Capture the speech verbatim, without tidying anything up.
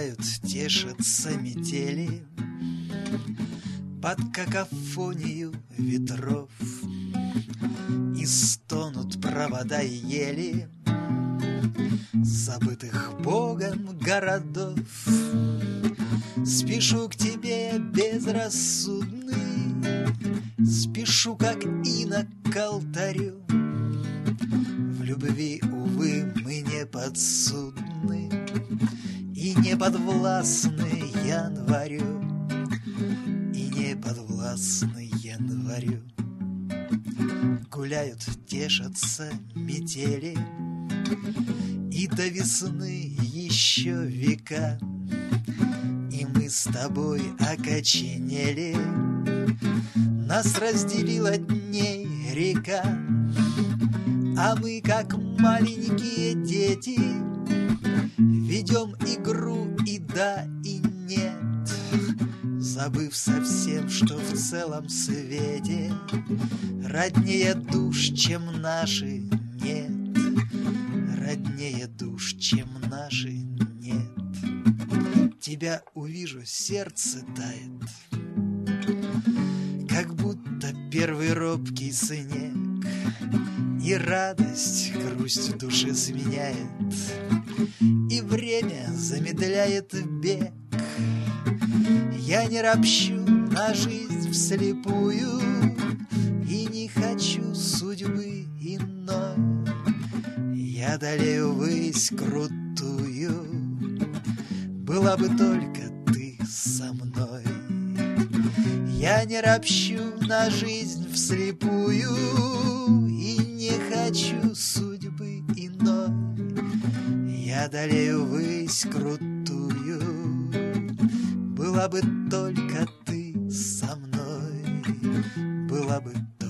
Гуляют, тешатся метели под какофонию ветров, и стонут провода и ели забытых Богом городов. Спешу к тебе безрассудный, спешу, как инок к алтарю. В любви, увы, мы не подсудны и не подвластны январю, и не подвластны январю. Гуляют, тешатся метели, и до весны еще века, и мы с тобой окоченели. Нас разделила дней река, а мы, как маленькие дети, ведем игру и да, и нет, забыв совсем, что в целом свете роднее душ, чем наши, нет. Роднее душ, чем наши, нет. Тебя увижу, сердце тает, как будто первый робкий снег, и радость грусть в душе сменяет, и время замедляет бег. Я не ропщу на жизнь вслепую и не хочу судьбы иной. Я одолею высь крутую, была бы только ты со мной. Я не ропщу на жизнь вслепую и не хочу судьбы иной. Я одолею высь крутую, была бы только ты со мной, была бы